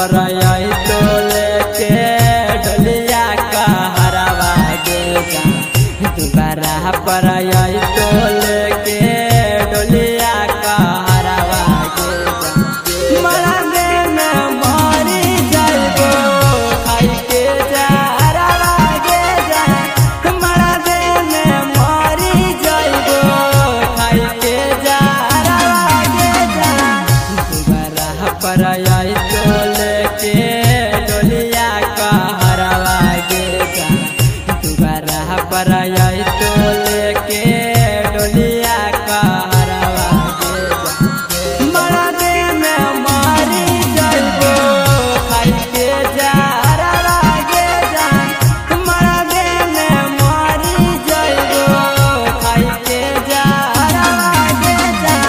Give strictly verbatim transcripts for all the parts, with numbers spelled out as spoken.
पर आई तो लेके डोलिया कहरवा गे जा दुबारा पर आई तो लेके डोलिया कहरवा गे जा मरा दे में मरी जाइबो खाई के जहरवा गे जा मरा दे में मरी जाइबो खाई के जहरवा गे जा दुबारा पर आई तो लेके डोलिया कहरवा गे जा दुबारा पर आई तो लेके डोलिया कहरवा गे जा मरा दे में मरी जाइबो खाई के जहरवा गे जा मरा दे में मरी जाइबो खाई के जहरवा गे जा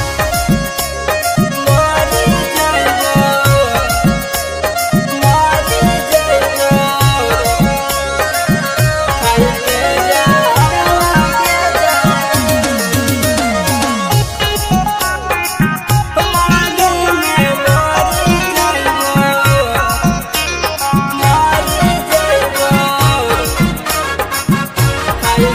मरी जाइबो मरी जाइबो खाई के जहरवा गे जा मरा दे में मरी जाइबो मरी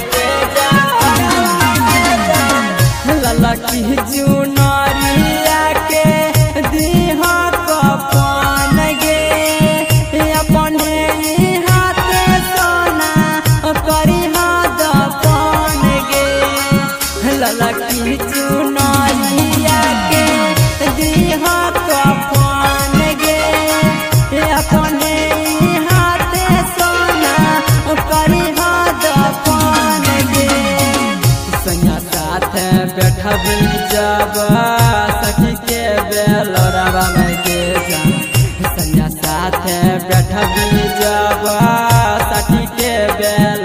जाइबो लला की चुनरिया के दीहा कपन गे अपने हाथे सोना करी हाथ दपन गे लला की चुनरिया के दीहा कपन गे अपने हाथे सोना करी हाथ दपन गे सैया साथ बैठबी जब सखी के बेलौरवा में गे जा सैया साथ बैठबी जब सखी के बेल